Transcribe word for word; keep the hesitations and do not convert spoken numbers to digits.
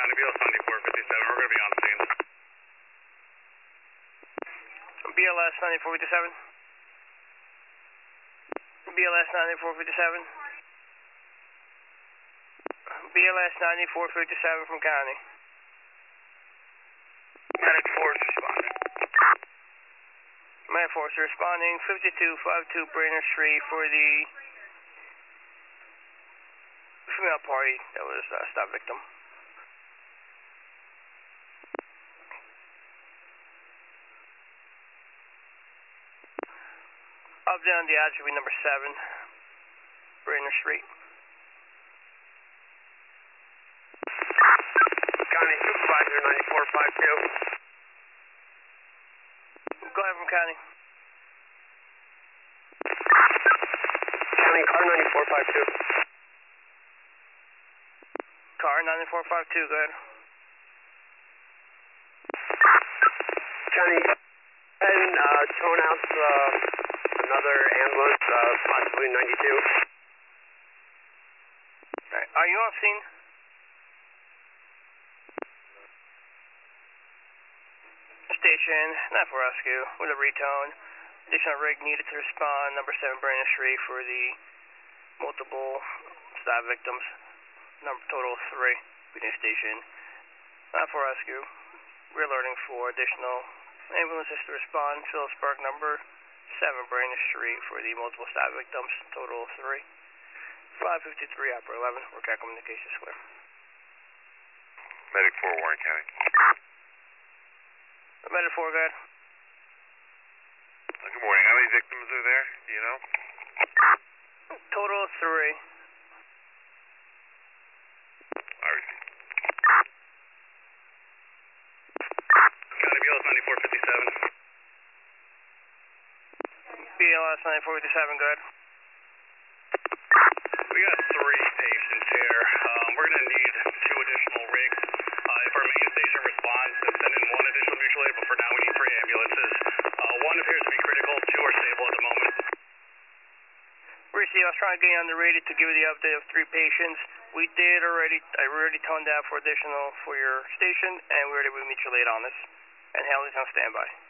County, B L S ninety-four fifty-seven, we're going to be on scene. B L S ninety-four fifty-seven. B L S ninety-four fifty-seven. B L S ninety-four fifty-seven from County. Medic Force responding. Medic Force responding, fifty-two fifty-two Brainerd Street for the female party that was uh, stop victim. Update on the attribute number seven, Brainerd Street. County Supervisor ninety-four fifty-two. Go ahead from County. County Car ninety-four fifty-two. Car ninety-four fifty-two, go ahead. County, and uh, tone out uh, another ambulance, uh, possibly ninety-two. Right. Are you on scene? Station, nine four rescue, with a retone. Additional rig needed to respond, number seven Brainerd Street for the multiple stab victims. Number total three, Beating Station. nine four rescue, we're alerting for additional ambulances to respond. Phillipsburg number seven Brainerd Street for the multiple stab victims, total three. five fifty-three, Opera eleven, work out communications clear. Medic four, Warren County. Medic four, go ahead. Good morning. How many victims are there? Do you know? Total three. I receive. County B L S ninety-four fifty-seven. B L S ninety-four fifty-seven, go ahead. We got three patients here. Um, we're going to need two additional rigs. Uh, if our main station responds, then send in one additional mutual aid, but for now we need three ambulances. Uh, one appears to be critical, two are stable at the moment. Receive, I was trying to get you on the radio to give you the update of three patients. We did already, I already toned out for additional for your station, and we already with mutual aid on this. And Haley's on standby.